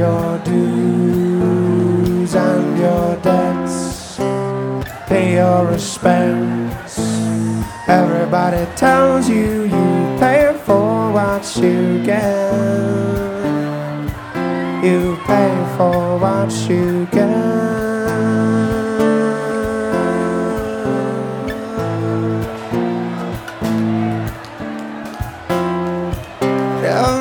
your dues and your debts, pay your respects. Everybody tells you you pay for what you get. You pay for what you get.